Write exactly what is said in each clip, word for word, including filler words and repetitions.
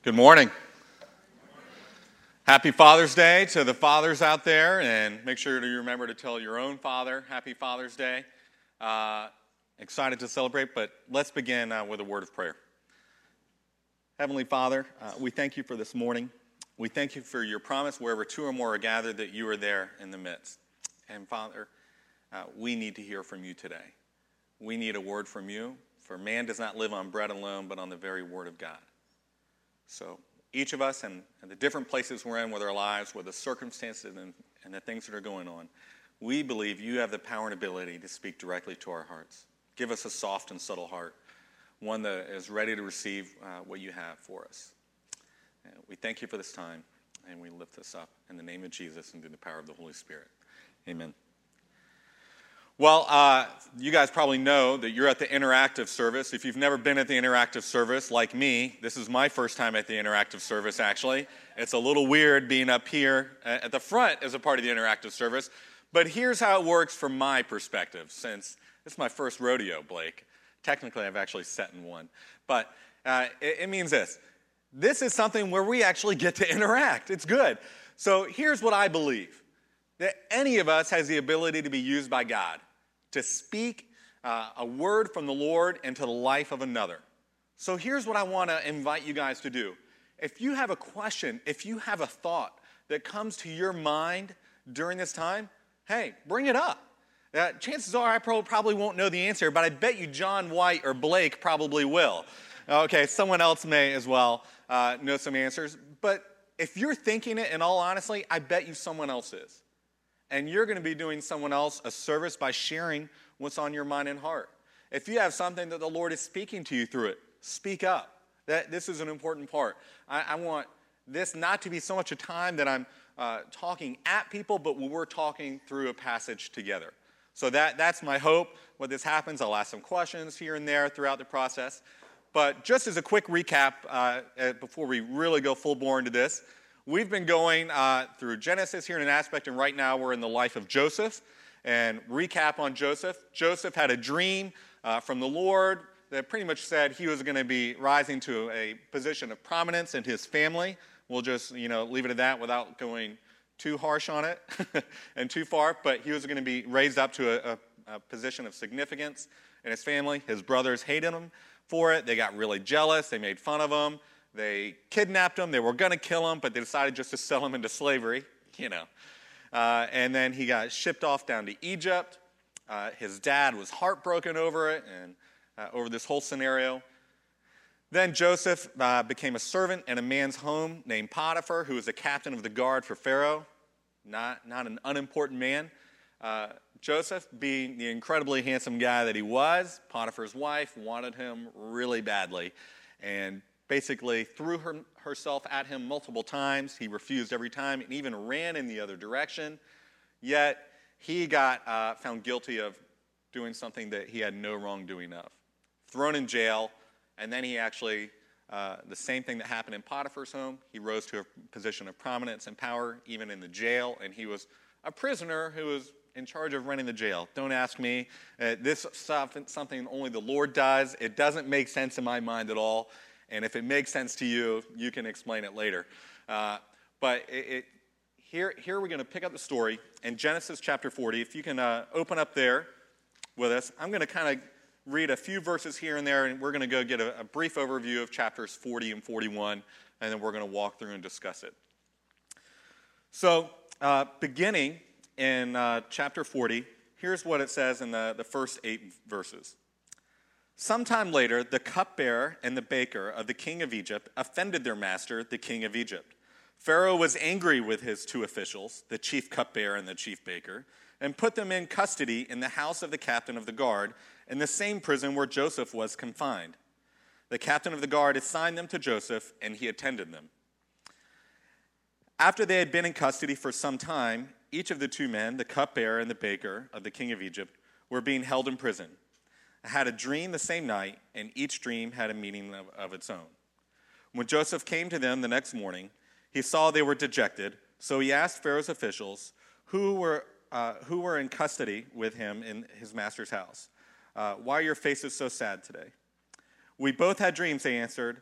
Good morning. Happy Father's Day to the fathers out there, and make sure to remember to tell your own father Happy Father's Day. Uh, excited to celebrate, but let's begin uh, with a word of prayer. Heavenly Father, uh, we thank you for this morning. We thank you for your promise, wherever two or more are gathered, that you are there in the midst. And Father, uh, we need to hear from you today. We need a word from you, for man does not live on bread alone, but on the very word of God. So each of us and, and the different places we're in with our lives, with the circumstances and, and the things that are going on, we believe you have the power and ability to speak directly to our hearts. Give us a soft and subtle heart, one that is ready to receive uh, what you have for us. And we thank you for this time, and we lift this up in the name of Jesus and through the power of the Holy Spirit. Amen. Well, uh, you guys probably know that you're at the interactive service. If you've never been at the interactive service, like me, this is my first time at the interactive service, actually. It's a little weird being up here at the front as a part of the interactive service. But here's how it works from my perspective, since this is my first rodeo, Blake. Technically, I've actually sat in one. But uh, it, it means this. This is something where we actually get to interact. It's good. So here's what I believe. That any of us has the ability to be used by God to speak uh, a word from the Lord into the life of another. So here's what I want to invite you guys to do. If you have a question, if you have a thought that comes to your mind during this time, hey, bring it up. Uh, chances are I pro- probably won't know the answer, but I bet you John White or Blake probably will. Okay, someone else may as well uh, know some answers. But if you're thinking it in all honesty, I bet you someone else is. And you're going to be doing someone else a service by sharing what's on your mind and heart. If you have something that the Lord is speaking to you through it, speak up. That This is an important part. I, I want this not to be so much a time that I'm uh, talking at people, but when we're talking through a passage together. So that, that's my hope. When this happens, I'll ask some questions here and there throughout the process. But just as a quick recap, uh, before we really go full bore into this, we've been going uh, through Genesis here in an aspect, and right now we're in the life of Joseph. And recap on Joseph. Joseph had a dream uh, from the Lord that pretty much said he was going to be rising to a position of prominence in his family. We'll just, you know, leave it at that without going too harsh on it and too far. But he was going to be raised up to a, a, a position of significance in his family. His brothers hated him for it. They got really jealous. They made fun of him. They kidnapped him. They were going to kill him, but they decided just to sell him into slavery, you know. Uh, and then he got shipped off down to Egypt. Uh, his dad was heartbroken over it and uh, over this whole scenario. Then Joseph uh, became a servant in a man's home named Potiphar, who was the captain of the guard for Pharaoh. Not, not an unimportant man. Uh, Joseph, being the incredibly handsome guy that he was, Potiphar's wife wanted him really badly. And basically threw her, herself at him multiple times. He refused every time and even ran in the other direction. Yet he got uh, found guilty of doing something that he had no wrongdoing of. Thrown in jail, and then he actually, uh, the same thing that happened in Potiphar's home, he rose to a position of prominence and power even in the jail, and he was a prisoner who was in charge of running the jail. Don't ask me. Uh, this stuff is something only the Lord does. It doesn't make sense in my mind at all. And if it makes sense to you, you can explain it later. Uh, but it, it, here, here we're going to pick up the story in Genesis chapter forty. If you can uh, open up there with us, I'm going to kind of read a few verses here and there, and we're going to go get a, a brief overview of chapters forty and forty-one, and then we're going to walk through and discuss it. So, uh, beginning in uh, chapter forty, here's what it says in the, the first eight verses. Sometime later, the cupbearer and the baker of the king of Egypt offended their master, the king of Egypt. Pharaoh was angry with his two officials, the chief cupbearer and the chief baker, and put them in custody in the house of the captain of the guard, in the same prison where Joseph was confined. The captain of the guard assigned them to Joseph, and he attended them. After they had been in custody for some time, each of the two men, the cupbearer and the baker of the king of Egypt, were being held in prison. Had a dream the same night, and each dream had a meaning of, of its own. When Joseph came to them the next morning, he saw they were dejected, so he asked Pharaoh's officials who were uh, who were in custody with him in his master's house. Uh, Why are your faces so sad today? We both had dreams, they answered.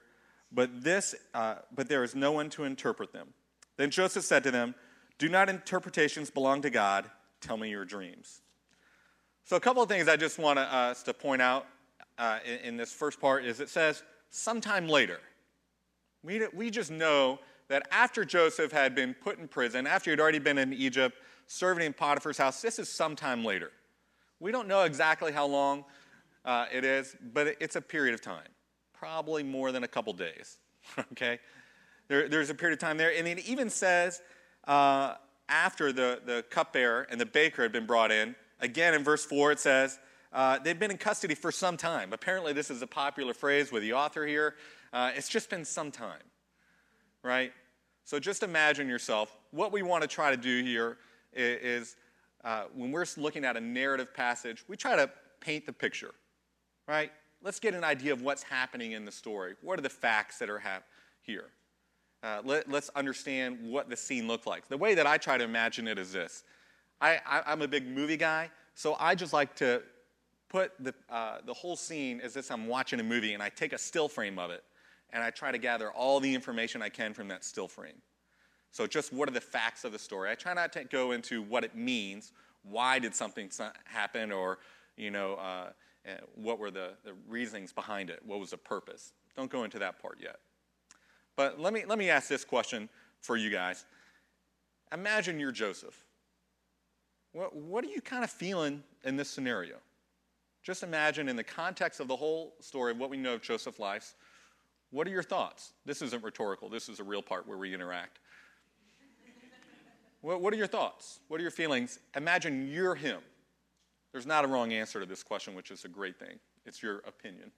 but this, uh, but there is no one to interpret them. Then Joseph said to them, do not interpretations belong to God? Tell me your dreams. So a couple of things I just want us to point out uh, in, in this first part is it says, sometime later. We, we just know that after Joseph had been put in prison, after he'd already been in Egypt, serving in Potiphar's house, this is sometime later. We don't know exactly how long uh, it is, but it's a period of time. Probably more than a couple days, okay? There, there's a period of time there. And it even says uh, after the, the cupbearer and the baker had been brought in, again in verse four it says, uh, they've been in custody for some time. Apparently this is a popular phrase with the author here. Uh, it's just been some time, right? So just imagine yourself. What we want to try to do here is, is uh, when we're looking at a narrative passage, we try to paint the picture, right? Let's get an idea of what's happening in the story. What are the facts that are hap- here? Uh, let, let's understand what the scene looked like. The way that I try to imagine it is this. I, I, I'm a big movie guy, so I just like to put the, uh, the whole scene as if I'm watching a movie, and I take a still frame of it, and I try to gather all the information I can from that still frame. So just what are the facts of the story? I try not to go into what it means, why did something happen, or, you know, uh, what were the, the reasonings behind it, what was the purpose. Don't go into that part yet. But let me, let me ask this question for you guys. Imagine you're Joseph. What, what are you kind of feeling in this scenario? Just imagine in the context of the whole story of what we know of Joseph's life, what are your thoughts? This isn't rhetorical. This is a real part where we interact. what, what are your thoughts? What are your feelings? Imagine you're him. There's not a wrong answer to this question, which is a great thing. It's your opinion.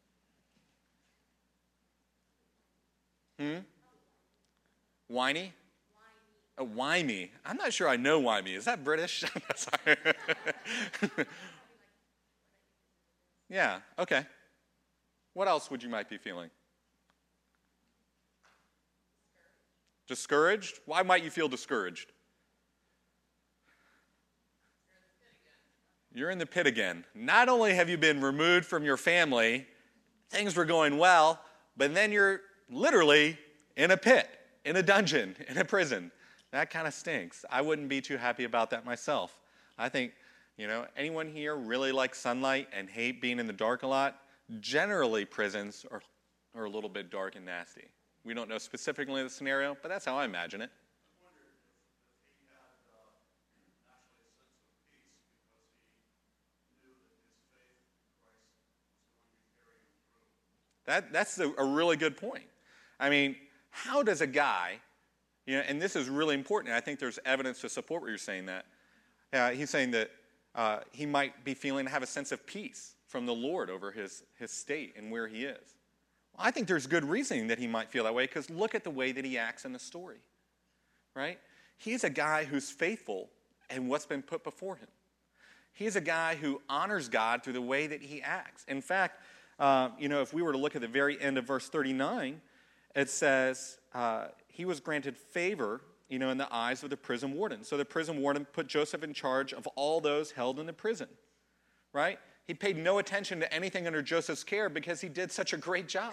Hmm? Whiny? A whiny. I'm not sure I know whiny. Is that British? Sorry. Yeah, okay. What else would you might be feeling? Discouraged? Why might you feel discouraged? You're in the pit again. Not only have you been removed from your family, things were going well, but then you're literally in a pit, in a dungeon, in a prison. That kind of stinks. I wouldn't be too happy about that myself. I think, you know, anyone here really likes sunlight and hate being in the dark a lot? Generally, prisons are, are a little bit dark and nasty. We don't know specifically the scenario, but that's how I imagine it. That, that's a, a really good point. I mean, how does a guy, you know, and this is really important, and I think there's evidence to support what you're saying that. Uh, he's saying that uh, he might be feeling to have a sense of peace from the Lord over his, his state and where he is. Well, I think there's good reasoning that he might feel that way because look at the way that he acts in the story, right? He's a guy who's faithful in what's been put before him. He's a guy who honors God through the way that he acts. In fact, Uh, you know, if we were to look at the very end of verse thirty-nine, it says uh, he was granted favor, you know, in the eyes of the prison warden. So the prison warden put Joseph in charge of all those held in the prison, right? He paid no attention to anything under Joseph's care because he did such a great job.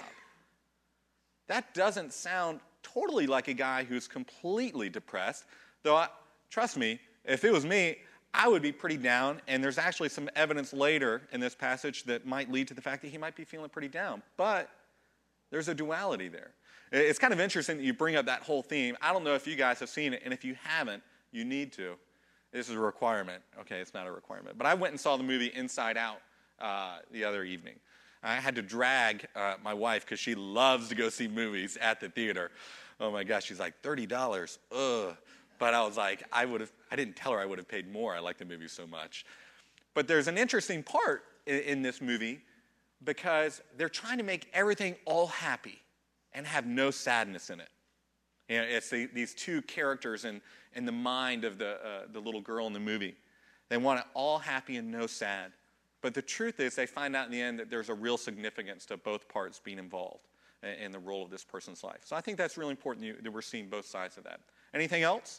That doesn't sound totally like a guy who's completely depressed, though, I, trust me, if it was me, I would be pretty down, and there's actually some evidence later in this passage that might lead to the fact that he might be feeling pretty down. But there's a duality there. It's kind of interesting that you bring up that whole theme. I don't know if you guys have seen it, and if you haven't, you need to. This is a requirement. Okay, it's not a requirement. But I went and saw the movie Inside Out uh, the other evening. I had to drag uh, my wife because she loves to go see movies at the theater. Oh, my gosh, she's like, thirty dollars, ugh. But I was like, I would have, I didn't tell her I would have paid more. I like the movie so much. But there's an interesting part in, in this movie because they're trying to make everything all happy and have no sadness in it. You know, it's the, these two characters in, in the mind of the, uh, the little girl in the movie. They want it all happy and no sad. But the truth is they find out in the end that there's a real significance to both parts being involved in, in the role of this person's life. So I think that's really important you, that we're seeing both sides of that. Anything else?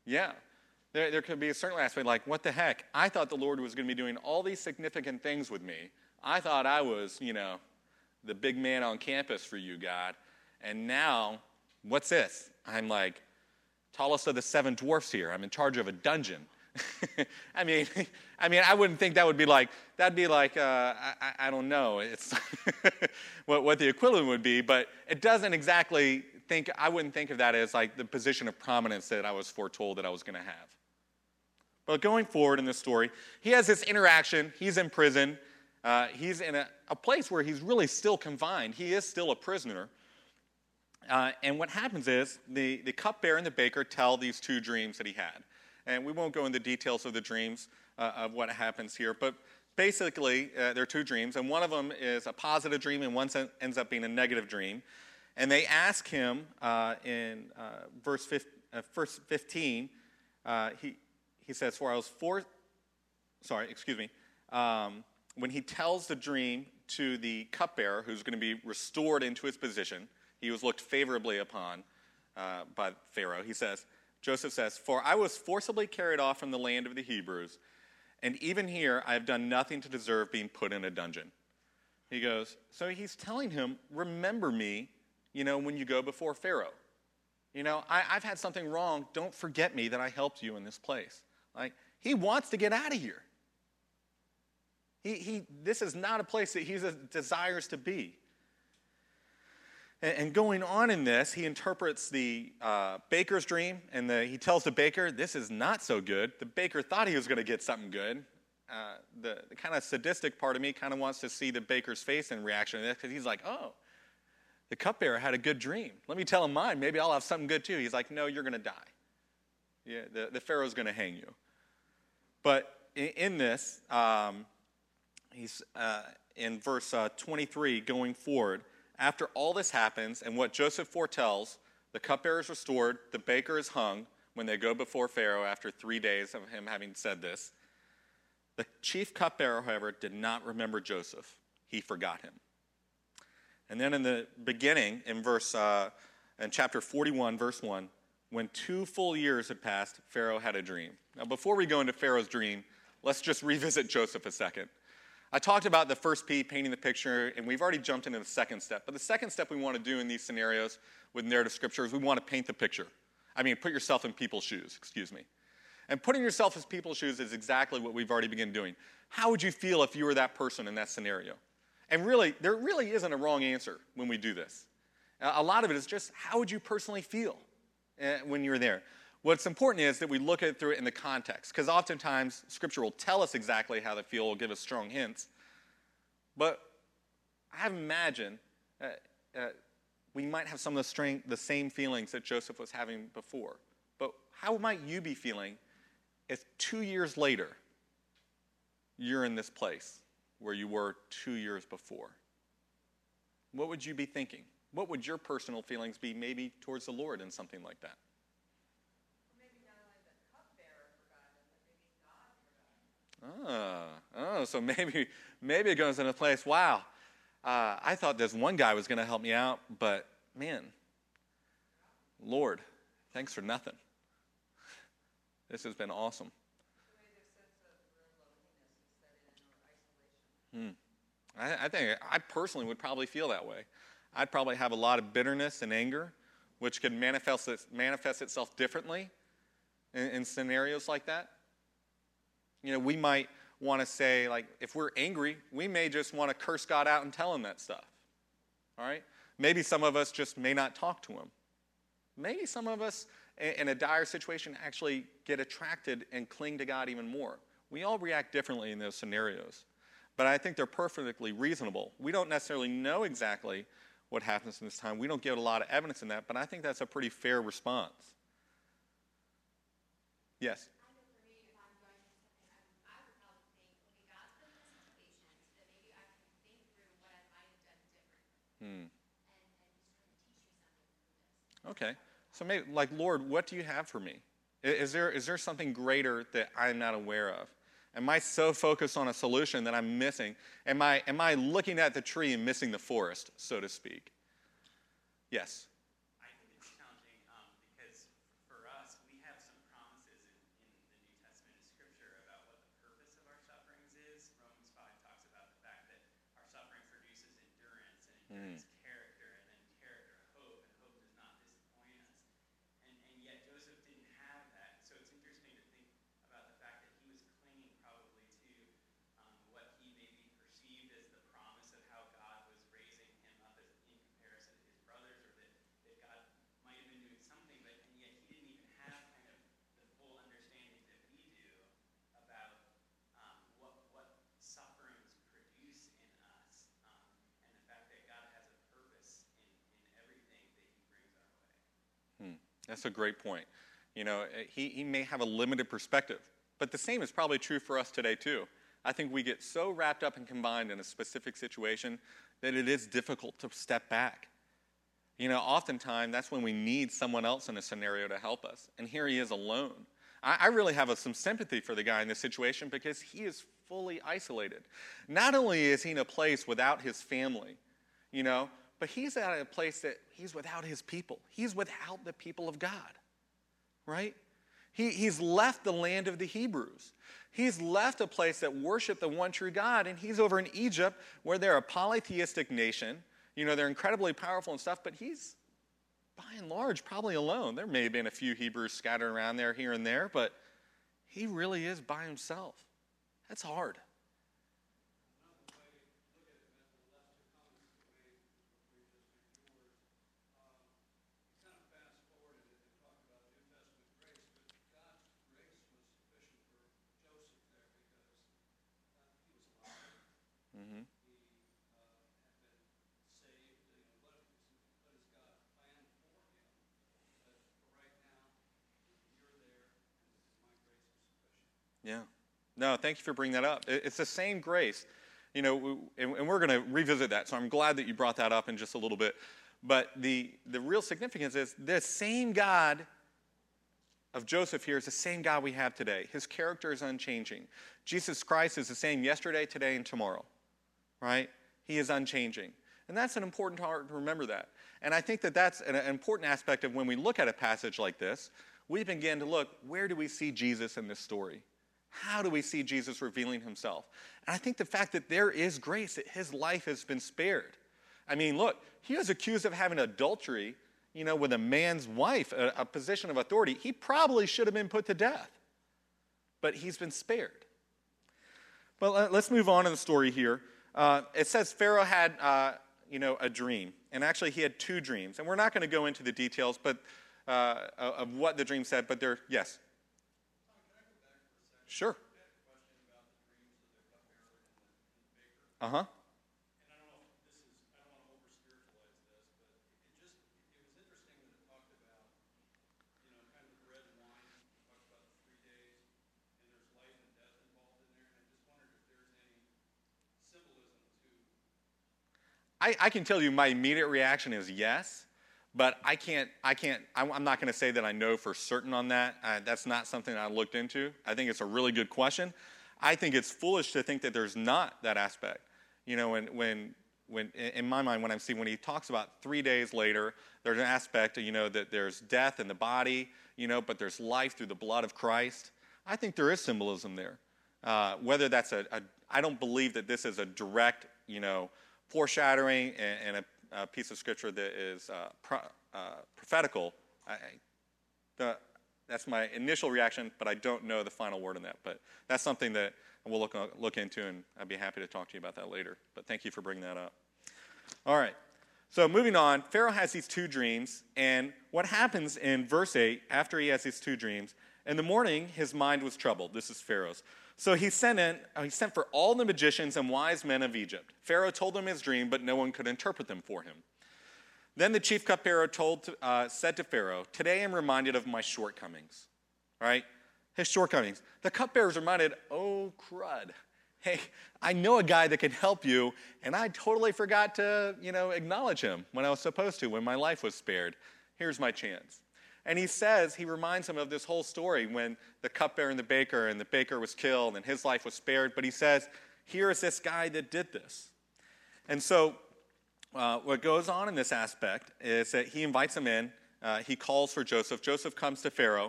Yeah. There, there could be a certain aspect like, what the heck? I thought the Lord was going to be doing all these significant things with me. I thought I was, you know, the big man on campus for you, God. And now, what's this? I'm like, tallest of the seven dwarfs here. I'm in charge of a dungeon. I mean, I mean, I wouldn't think that would be like, that'd be like, uh, I, I don't know, it's what, what the equivalent would be, but it doesn't exactly think, I wouldn't think of that as like the position of prominence that I was foretold that I was going to have. But going forward in this story, he has this interaction, he's in prison, uh, he's in a, a place where he's really still confined, he is still a prisoner. Uh, and what happens is the, the cupbearer and the baker tell these two dreams that he had. And we won't go into details of the dreams uh, of what happens here, but basically uh, there are two dreams, and one of them is a positive dream and one ends up being a negative dream. And they ask him uh, in uh, verse fifteen, uh, he, he says, for I was four, sorry, excuse me, um, when he tells the dream to the cupbearer who's going to be restored into his position, he was looked favorably upon uh, by Pharaoh. He says, Joseph says, for I was forcibly carried off from the land of the Hebrews, and even here I have done nothing to deserve being put in a dungeon. He goes, so he's telling him, remember me, you know, when you go before Pharaoh. You know, I, I've had something wrong. Don't forget me that I helped you in this place. Like, he wants to get out of here. He, he, this is not a place that he desires to be. And going on in this, he interprets the uh, baker's dream, and the, he tells the baker, this is not so good. The baker thought he was going to get something good. Uh, the, the kind of sadistic part of me kind of wants to see the baker's face in reaction to this, because he's like, oh, the cupbearer had a good dream. Let me tell him mine. Maybe I'll have something good too. He's like, no, you're going to die. Yeah, the, the Pharaoh's going to hang you. But in, in this, um, he's uh, in verse uh, twenty-three going forward, after all this happens, and what Joseph foretells, the cupbearer is restored, the baker is hung when they go before Pharaoh after three days of him having said this. The chief cupbearer, however, did not remember Joseph. He forgot him. And then in the beginning, in verse, uh, in chapter forty-one, verse one, when two full years had passed, Pharaoh had a dream. Now, before we go into Pharaoh's dream, let's just revisit Joseph a second. I talked about the first P, painting the picture, and we've already jumped into the second step. But the second step we want to do in these scenarios with narrative scripture is we want to paint the picture. I mean, put yourself in people's shoes, excuse me. And putting yourself in people's shoes is exactly what we've already begun doing. How would you feel if you were that person in that scenario? And really, there really isn't a wrong answer when we do this. A lot of it is just, how would you personally feel when you're there? What's important is that we look at it through it in the context, because oftentimes Scripture will tell us exactly how they feel, will give us strong hints. But I imagine uh, uh, we might have some of the, strength, the same feelings that Joseph was having before. But how might you be feeling if two years later you're in this place where you were two years before? What would you be thinking? What would your personal feelings be maybe towards the Lord in something like that? Oh, oh, so maybe maybe it goes in a place, wow, uh, I thought this one guy was going to help me out, but man, Lord, thanks for nothing. This has been awesome. Hmm. I, I think I personally would probably feel that way. I'd probably have a lot of bitterness and anger, which could manifest, manifest itself differently in, in scenarios like that. You know, we might want to say, like, if we're angry, we may just want to curse God out and tell him that stuff. All right? Maybe some of us just may not talk to him. Maybe some of us, in a dire situation, actually get attracted and cling to God even more. We all react differently in those scenarios. But I think they're perfectly reasonable. We don't necessarily know exactly what happens in this time. We don't get a lot of evidence in that, but I think that's a pretty fair response. Yes? Hmm. Okay. So maybe, like, Lord, what do you have for me? Is there is there something greater that I'm not aware of? Am I so focused on a solution that I'm missing? Am I am I looking at the tree and missing the forest, so to speak? Yes. I think it's challenging um, because for us, we have some promises That's a great point. You know, he, he may have a limited perspective, but the same is probably true for us today too. I think we get so wrapped up and combined in a specific situation that it is difficult to step back. You know, oftentimes that's when we need someone else in a scenario to help us. And here he is alone. I, I really have a, some sympathy for the guy in this situation because he is fully isolated. Not only is he in a place without his family, you know, but he's at a place that he's without his people. He's without the people of God, right? He, he's left the land of the Hebrews. He's left a place that worshiped the one true God, and he's over in Egypt where they're a polytheistic nation. You know, they're incredibly powerful and stuff, but he's, by and large, probably alone. There may have been a few Hebrews scattered around there here and there, but he really is by himself. That's hard. Mm-hmm. Yeah. No, thank you for bringing that up. It's the same grace. You know, and we're going to revisit that, so I'm glad that you brought that up in just a little bit. But the, the real significance is the same God of Joseph here is the same God we have today. His character is unchanging. Jesus Christ is the same yesterday, today, and tomorrow, right? He is unchanging. And that's an important part to remember that. And I think that that's an important aspect of when we look at a passage like this, we begin to look, where do we see Jesus in this story? How do we see Jesus revealing himself? And I think the fact that there is grace, that his life has been spared. I mean, look, he was accused of having adultery, you know, with a man's wife, a, a position of authority. He probably should have been put to death, but he's been spared. But let's move on in the story here. Uh, it says Pharaoh had, uh, you know, a dream, and actually he had two dreams. And we're not going to go into the details, but uh, of what the dream said. But they're yes. Sure. Uh-huh. And I don't know if this is, I don't want to over-spiritualize this, but it just, it was interesting that it talked about, you know, kind of bread and wine, it talked about the three days, and there's life and death involved in there, and I just wondered if there's any symbolism to... I, I can tell you my immediate reaction is yes, but I can't, I can't, I'm not going to say that I know for certain on that. Uh, that's not something I looked into. I think it's a really good question. I think it's foolish to think that there's not that aspect. You know, when, when, when in my mind, when I'm seeing, when he talks about three days later, there's an aspect, you know, that there's death in the body, you know, but there's life through the blood of Christ. I think there is symbolism there. Uh, whether that's a, a, I don't believe that this is a direct, you know, foreshadowing and, and a, a piece of scripture that is uh, pro, uh, prophetical. I, the, that's my initial reaction, but I don't know the final word on that. But that's something that we'll look, look into, and I'd be happy to talk to you about that later. But thank you for bringing that up. All right. So moving on, Pharaoh has these two dreams, and what happens in verse eight, after he has these two dreams, in the morning his mind was troubled. This is Pharaoh's. So he sent in, he sent for all the magicians and wise men of Egypt. Pharaoh told them his dream, but no one could interpret them for him. Then the chief cupbearer told, uh, said to Pharaoh, "Today I'm reminded of my shortcomings." Right? His shortcomings. The cupbearer's reminded, oh, crud. Hey, I know a guy that can help you, and I totally forgot to, you know, acknowledge him when I was supposed to, when my life was spared. Here's my chance. And he says, he reminds him of this whole story when the cupbearer and the baker, and the baker was killed, and his life was spared. But he says, here is this guy that did this. And so uh, what goes on in this aspect is that he invites him in. Uh, he calls for Joseph. Joseph comes to Pharaoh.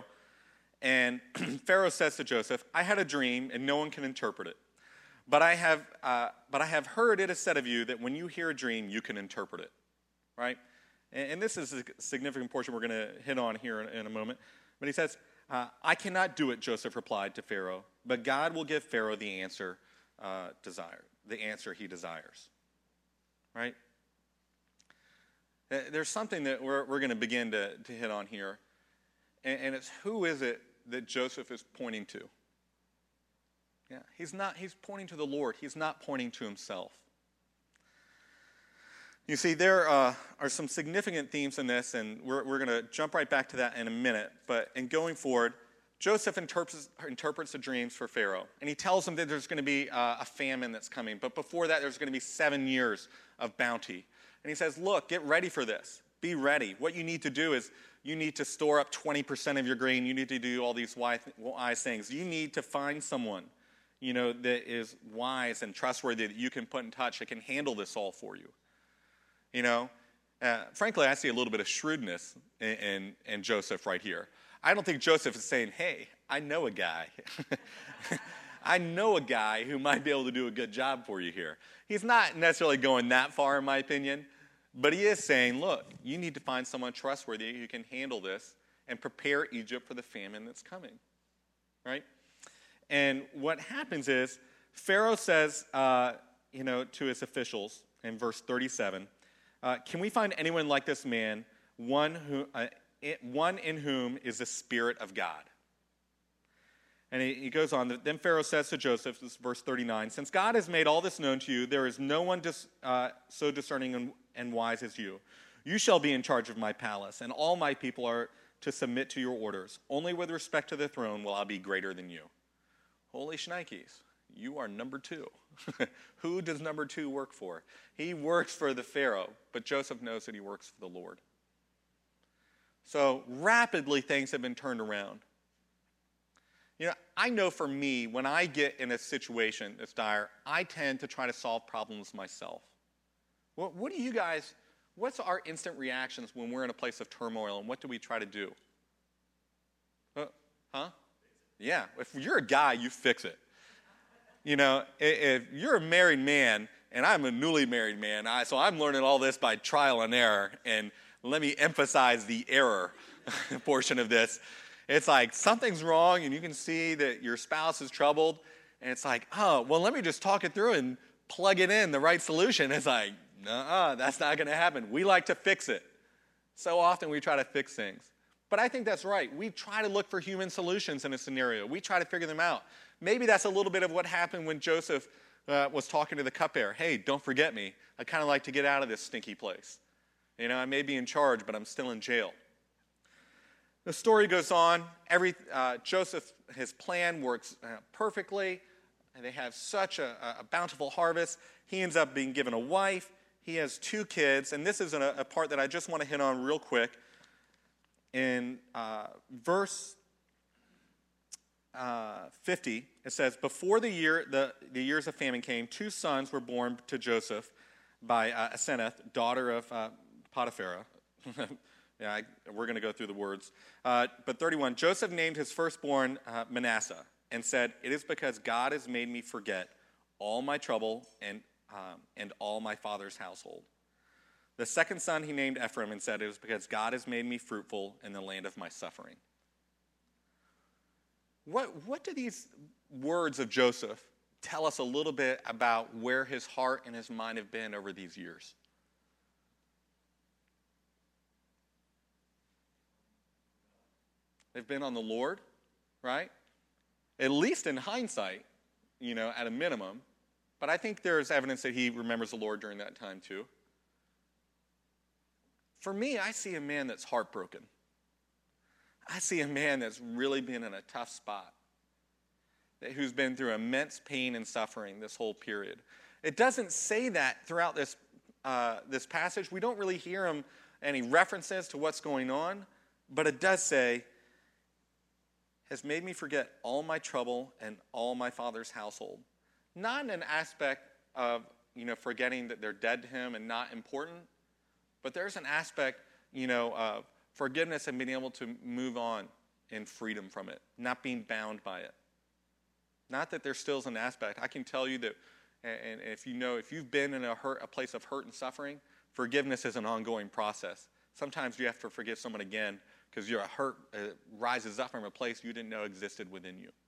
And Pharaoh says to Joseph, "I had a dream, and no one can interpret it. But I have, uh, but I have heard it is said of you that when you hear a dream, you can interpret it." Right? And, and this is a significant portion we're going to hit on here in, in a moment. But he says, uh, "I cannot do it," Joseph replied to Pharaoh, "but God will give Pharaoh the answer uh, desire, the answer he desires." Right? There's something that we're, we're going to begin to, to hit on here. And, and it's, who is it that Joseph is pointing to? Yeah, he's not, he's pointing to the Lord. He's not pointing to himself. You see, there uh, are some significant themes in this, and we're, we're going to jump right back to that in a minute. But in going forward, Joseph interprets, interprets the dreams for Pharaoh, and he tells him that there's going to be uh, a famine that's coming. But before that, there's going to be seven years of bounty. And he says, look, get ready for this. Be ready. What you need to do is you need to store up twenty percent of your grain. You need to do all these wise, wise things. You need to find someone, you know, that is wise and trustworthy that you can put in touch that can handle this all for you. You know, uh, frankly, I see a little bit of shrewdness in, in, in Joseph right here. I don't think Joseph is saying, hey, I know a guy. I know a guy who might be able to do a good job for you here. He's not necessarily going that far, in my opinion, but he is saying, look, you need to find someone trustworthy who can handle this and prepare Egypt for the famine that's coming, right? And what happens is Pharaoh says, uh, you know, to his officials in verse thirty-seven, uh, can we find anyone like this man, one who, uh, one in whom is the Spirit of God? And he, he goes on, then Pharaoh says to Joseph, this is verse thirty-nine, since God has made all this known to you, there is no one dis, uh, so discerning and, and wise as you. You shall be in charge of my palace, and all my people are to submit to your orders. Only with respect to the throne will I be greater than you. Holy shnikes, you are number two. Who does number two work for? He works for the Pharaoh, but Joseph knows that he works for the Lord. So rapidly things have been turned around. You know, I know for me, when I get in a situation that's dire, I tend to try to solve problems myself. What, what do you guys, what's our instant reactions when we're in a place of turmoil, and what do we try to do? Uh, huh? Yeah, if you're a guy, you fix it. You know, if you're a married man, and I'm a newly married man, I, so I'm learning all this by trial and error, and let me emphasize the error portion of this. It's like something's wrong, and you can see that your spouse is troubled, and it's like, oh, well, let me just talk it through and plug it in, the right solution. It's like, uh-uh, that's not going to happen. We like to fix it. So often we try to fix things. But I think that's right. We try to look for human solutions in a scenario. We try to figure them out. Maybe that's a little bit of what happened when Joseph uh, was talking to the cupbearer. Hey, don't forget me. I kind of like to get out of this stinky place. You know, I may be in charge, but I'm still in jail. The story goes on. Every uh, Joseph, his plan works uh, perfectly. And they have such a, a bountiful harvest. He ends up being given a wife. He has two kids. And this is a, a part that I just want to hit on real quick. In uh, verse uh, fifty, it says, before the year the, the years of famine came, two sons were born to Joseph by uh, Asenath, daughter of uh, Potiphar. yeah, I, we're going to go through the words. Uh, but thirty-one, Joseph named his firstborn uh, Manasseh and said, it is because God has made me forget all my trouble and, um, and all my father's household. The second son he named Ephraim and said, it was because God has made me fruitful in the land of my suffering. What, what do these words of Joseph tell us a little bit about where his heart and his mind have been over these years? They've been on the Lord, right? At least in hindsight, you know, at a minimum. But I think there's evidence that he remembers the Lord during that time too. For me, I see a man that's heartbroken. I see a man that's really been in a tough spot, who's been through immense pain and suffering this whole period. It doesn't say that throughout this, uh, this passage. We don't really hear him any references to what's going on, but it does say, has made me forget all my trouble and all my father's household. Not in an aspect of, you know, forgetting that they're dead to him and not important, but there's an aspect, you know, of forgiveness and being able to move on in freedom from it, not being bound by it. Not that there still is an aspect. I can tell you that, and if you know, if you've been in a hurt, a place of hurt and suffering, forgiveness is an ongoing process. Sometimes you have to forgive someone again because your hurt uh, rises up from a place you didn't know existed within you.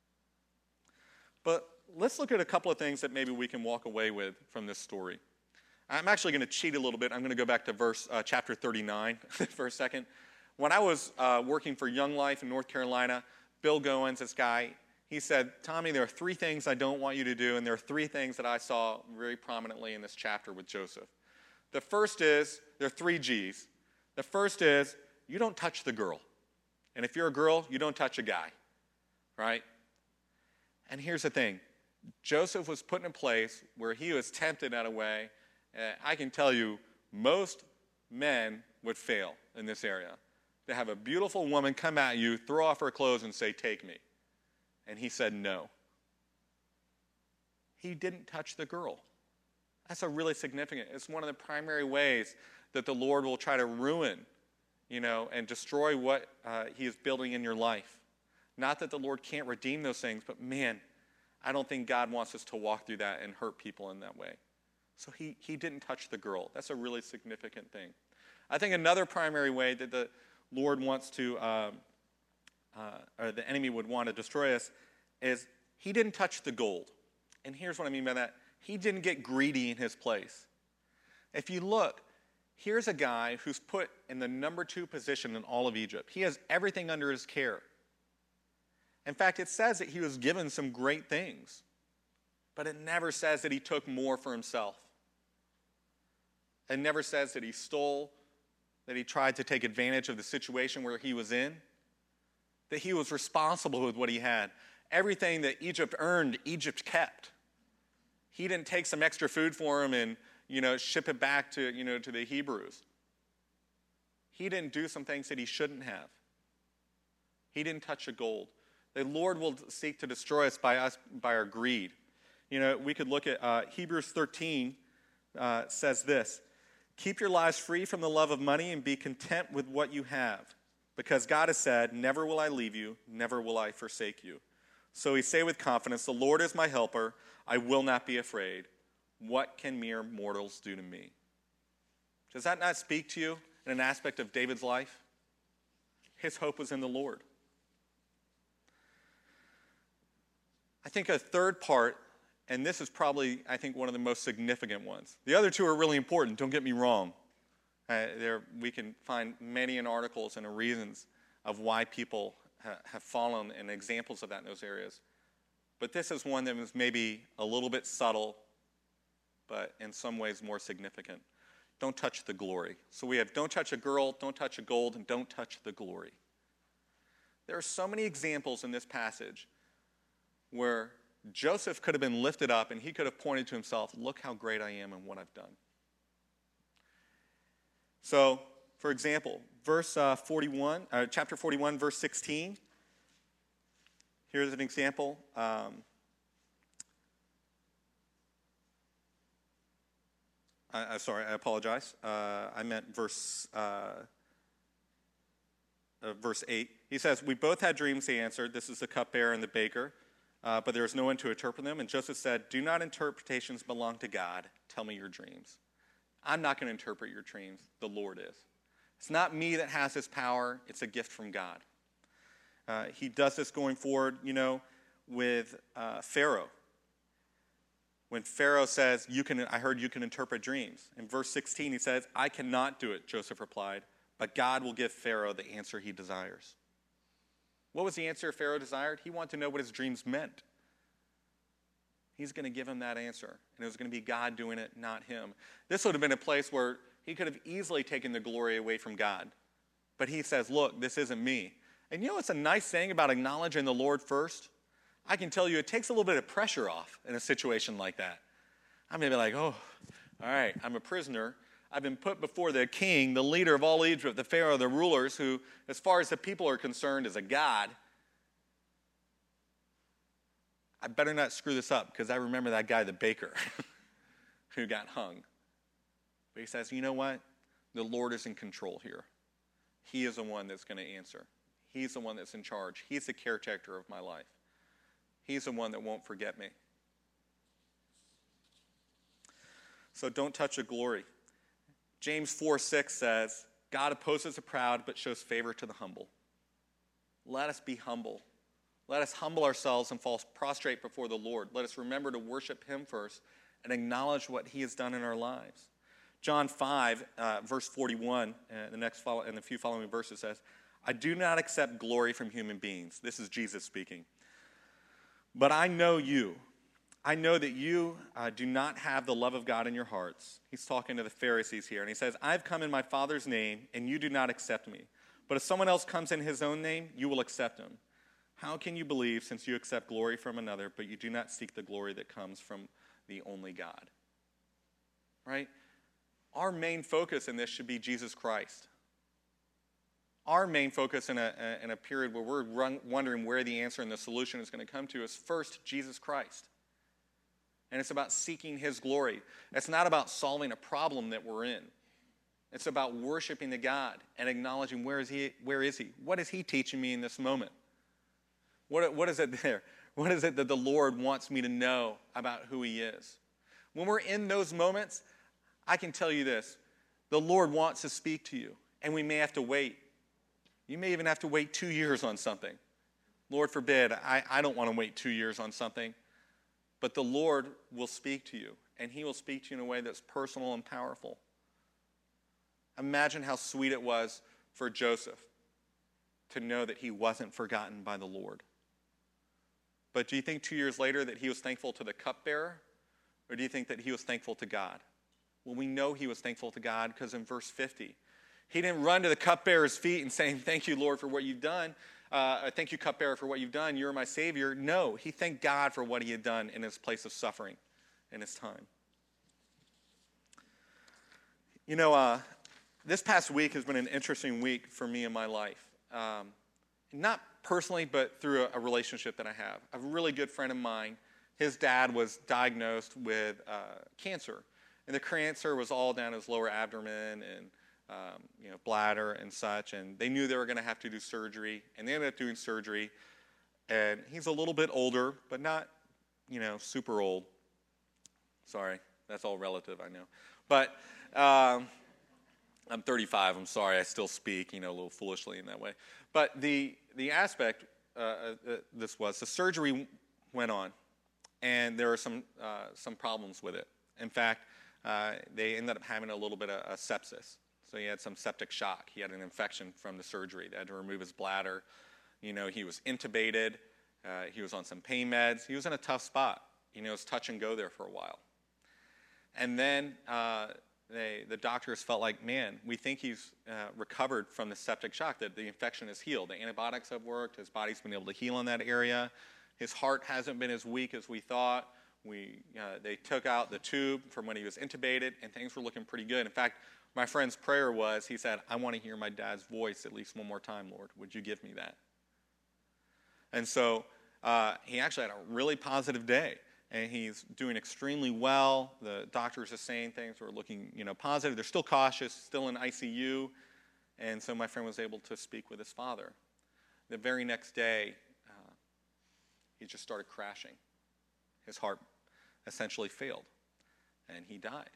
But let's look at a couple of things that maybe we can walk away with from this story. I'm actually going to cheat a little bit. I'm going to go back to verse uh, chapter thirty-nine for a second. When I was uh, working for Young Life in North Carolina, Bill Goins, this guy, he said, Tommy, there are three things I don't want you to do, and there are three things that I saw very prominently in this chapter with Joseph. The first is, there are three G's. The first is, you don't touch the girl. And if you're a girl, you don't touch a guy, right? And here's the thing. Joseph was put in a place where he was tempted in a way. Uh, I can tell you, most men would fail in this area. To have a beautiful woman come at you, throw off her clothes, and say, take me. And he said no. He didn't touch the girl. That's a really significant. It's one of the primary ways that the Lord will try to ruin, you know, and destroy what uh, he is building in your life. Not that the Lord can't redeem those things, but man, I don't think God wants us to walk through that and hurt people in that way. So he, he didn't touch the girl. That's a really significant thing. I think another primary way that the Lord wants to, um, uh, or the enemy would want to destroy us, is he didn't touch the gold. And here's what I mean by that. He didn't get greedy in his place. If you look, here's a guy who's put in the number two position in all of Egypt. He has everything under his care. In fact, it says that he was given some great things, but it never says that he took more for himself. It never says that he stole, that he tried to take advantage of the situation where he was in, that he was responsible with what he had. Everything that Egypt earned, Egypt kept. He didn't take some extra food for him and, you know, ship it back to, you know, to the Hebrews. He didn't do some things that he shouldn't have. He didn't touch the gold. The Lord will seek to destroy us by us by our greed. You know, we could look at uh, Hebrews thirteen uh, says this: keep your lives free from the love of money and be content with what you have, because God has said, never will I leave you, never will I forsake you. So we say with confidence, the Lord is my helper, I will not be afraid. What can mere mortals do to me? Does that not speak to you in an aspect of David's life? His hope was in the Lord. I think a third part, and this is probably, I think, one of the most significant ones. The other two are really important, don't get me wrong. Uh, there, we can find many in articles and reasons of why people ha- have fallen and examples of that in those areas. But this is one that was maybe a little bit subtle, but in some ways more significant. Don't touch the glory. So we have don't touch a girl, don't touch a gold, and don't touch the glory. There are so many examples in this passage where Joseph could have been lifted up and he could have pointed to himself, look how great I am and what I've done. So, for example, verse uh, forty-one, uh, chapter forty-one, verse sixteen. Here's an example. Um, I, I, sorry, I apologize. Uh, I meant verse uh, uh, verse eight. He says, we both had dreams, he answered. This is the cupbearer and the baker. Uh, but there was no one to interpret them. And Joseph said, do not interpretations belong to God. Tell me your dreams. I'm not going to interpret your dreams. The Lord is. It's not me that has this power. It's a gift from God. Uh, he does this going forward, you know, with uh, Pharaoh. When Pharaoh says, "You can," I heard you can interpret dreams. In verse sixteen, he says, I cannot do it, Joseph replied, but God will give Pharaoh the answer he desires. What was the answer Pharaoh desired? He wanted to know what his dreams meant. He's going to give him that answer. And it was going to be God doing it, not him. This would have been a place where he could have easily taken the glory away from God. But he says, look, this isn't me. And you know what's a nice thing about acknowledging the Lord first? I can tell you it takes a little bit of pressure off in a situation like that. I'm going to be like, oh, all right, I'm a prisoner. I've been put before the king, the leader of all Egypt, the Pharaoh, the rulers, who, as far as the people are concerned, is a god. I better not screw this up because I remember that guy, the baker, who got hung. But he says, you know what? The Lord is in control here. He is the one that's going to answer. He's the one that's in charge. He's the caretaker of my life. He's the one that won't forget me. So don't touch the glory. James four six says, God opposes the proud but shows favor to the humble. Let us be humble. Let us humble ourselves and fall prostrate before the Lord. Let us remember to worship him first and acknowledge what he has done in our lives. John five, uh, verse forty-one, uh, the next follow, and the few following verses says, I do not accept glory from human beings. This is Jesus speaking. But I know you. I know that you uh, do not have the love of God in your hearts. He's talking to the Pharisees here, and he says, I've come in my Father's name, and you do not accept me. But if someone else comes in his own name, you will accept him. How can you believe since you accept glory from another, but you do not seek the glory that comes from the only God? Right? Our main focus in this should be Jesus Christ. Our main focus in a, in a period where we're run, wondering where the answer and the solution is going to come to is first Jesus Christ. And it's about seeking his glory. It's not about solving a problem that we're in. It's about worshiping the God and acknowledging where is he, where is he? What is he teaching me in this moment? What, what is it there? What is it that the Lord wants me to know about who he is? When we're in those moments, I can tell you this. The Lord wants to speak to you, and we may have to wait. You may even have to wait two years on something. Lord forbid, I, I don't want to wait two years on something. But the Lord will speak to you, and he will speak to you in a way that's personal and powerful. Imagine how sweet it was for Joseph to know that he wasn't forgotten by the Lord. But do you think two years later that he was thankful to the cupbearer? Or do you think that he was thankful to God? Well, we know he was thankful to God because in verse fifty, he didn't run to the cupbearer's feet and saying, thank you, Lord, for what you've done. Uh, thank you, cupbearer, for what you've done. You're my Savior. No, he thanked God for what he had done in his place of suffering in his time. You know, uh, this past week has been an interesting week for me in my life. Um, not personally, but through a, a relationship that I have. A really good friend of mine, his dad was diagnosed with uh, cancer. And the cancer was all down his lower abdomen and Um, you know, bladder and such, and they knew they were going to have to do surgery, and they ended up doing surgery, and he's a little bit older, but not, you know, super old. Sorry, that's all relative, I know. But um, I'm thirty-five, I'm sorry, I still speak, you know, a little foolishly in that way. But the, the aspect, uh, uh, this was, the surgery went on, and there were some, uh, some problems with it. In fact, uh, they ended up having a little bit of a sepsis. So he had some septic shock. He had an infection from the surgery. They had to remove his bladder. You know, he was intubated. Uh, he was on some pain meds. He was in a tough spot. You know, it was touch and go there for a while. And then uh, they, the doctors felt like, man, we think he's uh, recovered from the septic shock, that the infection is healed. The antibiotics have worked. His body's been able to heal in that area. His heart hasn't been as weak as we thought. We, uh, they took out the tube from when he was intubated, and things were looking pretty good. In fact, my friend's prayer was, he said, I want to hear my dad's voice at least one more time, Lord. Would you give me that? And so uh, he actually had a really positive day, and he's doing extremely well. The doctors are saying things were looking, you know, positive. They're still cautious, still in I C U, and so my friend was able to speak with his father. The very next day, uh, he just started crashing. His heart essentially failed, and he died.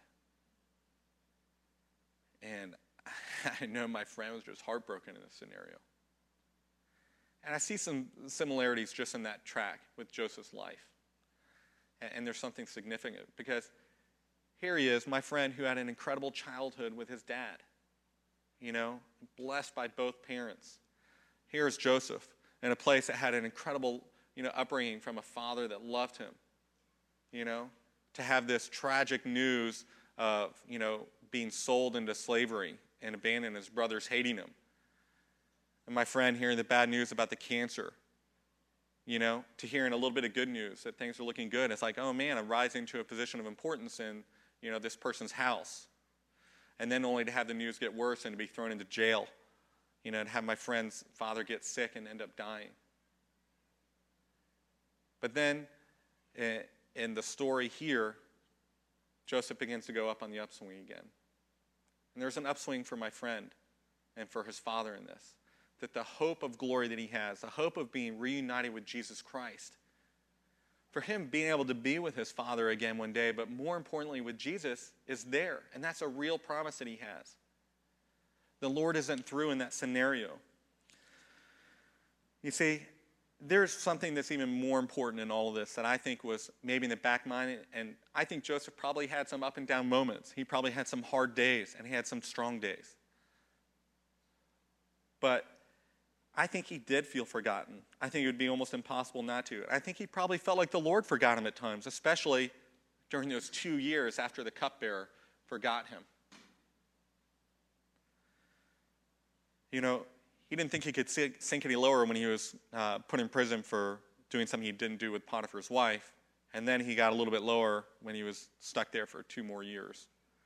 And I know my friend was just heartbroken in this scenario. And I see some similarities just in that track with Joseph's life. And there's something significant because here he is, my friend who had an incredible childhood with his dad, you know, blessed by both parents. Here's Joseph in a place that had an incredible, you know, upbringing from a father that loved him, you know, to have this tragic news of, you know, being sold into slavery and abandoned, his brothers hating him. And my friend hearing the bad news about the cancer, you know, to hearing a little bit of good news that things are looking good. It's like, oh man, I'm rising to a position of importance in, you know, this person's house. And then only to have the news get worse and to be thrown into jail, you know, and have my friend's father get sick and end up dying. But then in the story here, Joseph begins to go up on the upswing again. And there's an upswing for my friend and for his father in this. That the hope of glory that he has, the hope of being reunited with Jesus Christ, for him being able to be with his father again one day, but more importantly with Jesus, is there. And that's a real promise that he has. The Lord isn't through in that scenario. You see, there's something that's even more important in all of this that I think was maybe in the back mind, and I think Joseph probably had some up and down moments. He probably had some hard days, and he had some strong days. But I think he did feel forgotten. I think it would be almost impossible not to. I think he probably felt like the Lord forgot him at times, especially during those two years after the cupbearer forgot him. You know, he didn't think he could sink any lower when he was uh, put in prison for doing something he didn't do with Potiphar's wife. And then he got a little bit lower when he was stuck there for two more years.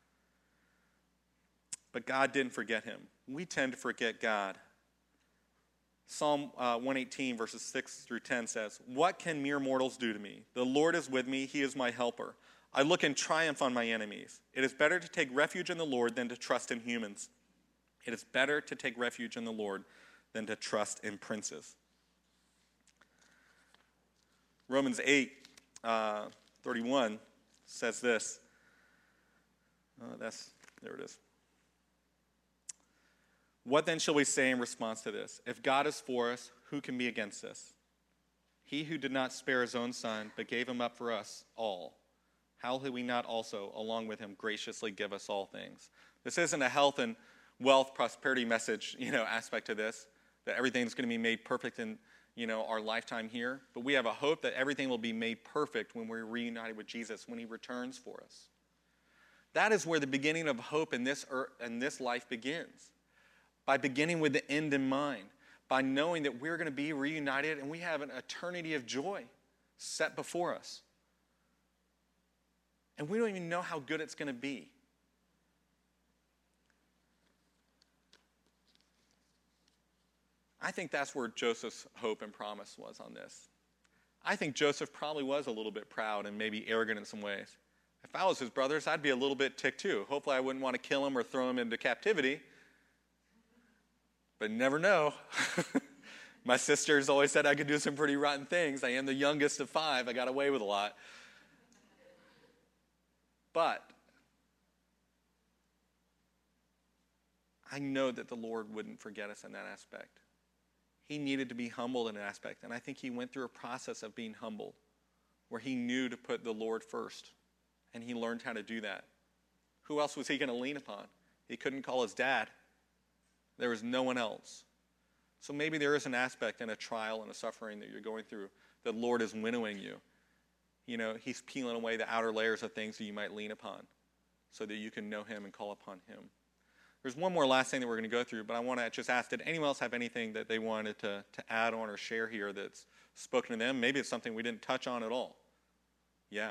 But God didn't forget him. We tend to forget God. Psalm uh, one eighteen, verses six through ten says, "What can mere mortals do to me? The Lord is with me. He is my helper. I look in triumph on my enemies. It is better to take refuge in the Lord than to trust in humans. It is better to take refuge in the Lord than to trust in princes." Romans eight, uh, thirty-one says this. Uh, that's, there it is. "What then shall we say in response to this? If God is for us, who can be against us? He who did not spare his own son, but gave him up for us all, how will we not also, along with him, graciously give us all things?" This isn't a health and wealth, prosperity message, you know, aspect to this, that everything's going to be made perfect in, you know, our lifetime here. But we have a hope that everything will be made perfect when we're reunited with Jesus, when he returns for us. That is where the beginning of hope in this earth, in this life begins. By beginning with the end in mind, by knowing that we're going to be reunited and we have an eternity of joy set before us. And we don't even know how good it's going to be. I think that's where Joseph's hope and promise was on this. I think Joseph probably was a little bit proud and maybe arrogant in some ways. If I was his brothers, I'd be a little bit ticked too. Hopefully I wouldn't want to kill him or throw him into captivity. But never know. My sisters always said I could do some pretty rotten things. I am the youngest of five. I got away with a lot. But I know that the Lord wouldn't forget us in that aspect. He needed to be humbled in an aspect. And I think he went through a process of being humbled where he knew to put the Lord first. And he learned how to do that. Who else was he going to lean upon? He couldn't call his dad. There was no one else. So maybe there is an aspect in a trial and a suffering that you're going through that the Lord is winnowing you. You know, he's peeling away the outer layers of things that you might lean upon so that you can know him and call upon him. There's one more last thing that we're going to go through, but I want to just ask, did anyone else have anything that they wanted to, to add on or share here that's spoken to them? Maybe it's something we didn't touch on at all. Yeah.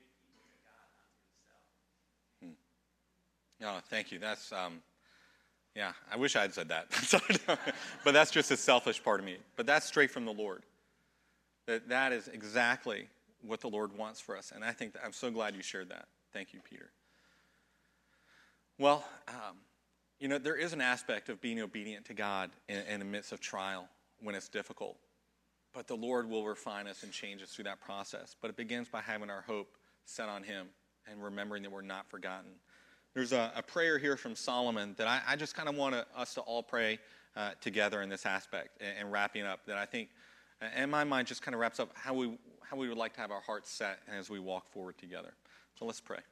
Oh, thank you. That's um, Yeah, I wish I had said that. But that's just a selfish part of me. But that's straight from the Lord. That that is exactly what the Lord wants for us. And I think that I'm so glad you shared that. Thank you, Peter. Well, um, you know, there is an aspect of being obedient to God in, in the midst of trial when it's difficult. But the Lord will refine us and change us through that process. But it begins by having our hope set on him and remembering that we're not forgotten. There's a, a prayer here from Solomon that I, I just kind of want to, us to all pray uh, together in this aspect and, and wrapping up that I think, in my mind, just kind of wraps up how we how we would like to have our hearts set as we walk forward together. So let's pray.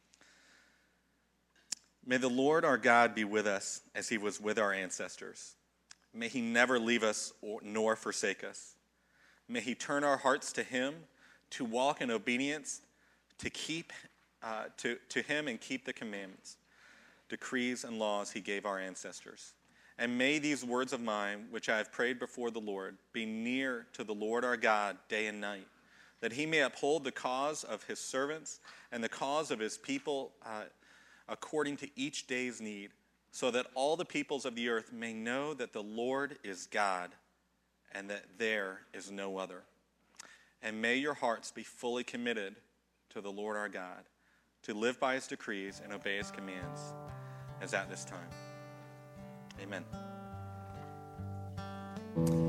May the Lord our God be with us as he was with our ancestors. May he never leave us or, nor forsake us. May he turn our hearts to him, to walk in obedience, to keep uh, to, to him and keep the commandments, decrees, and laws he gave our ancestors. And may these words of mine, which I have prayed before the Lord, be near to the Lord our God day and night, that he may uphold the cause of his servants and the cause of his people uh, according to each day's need, so that all the peoples of the earth may know that the Lord is God and that there is no other. And may your hearts be fully committed to the Lord our God, to live by his decrees and obey his commands, as at this time. Amen.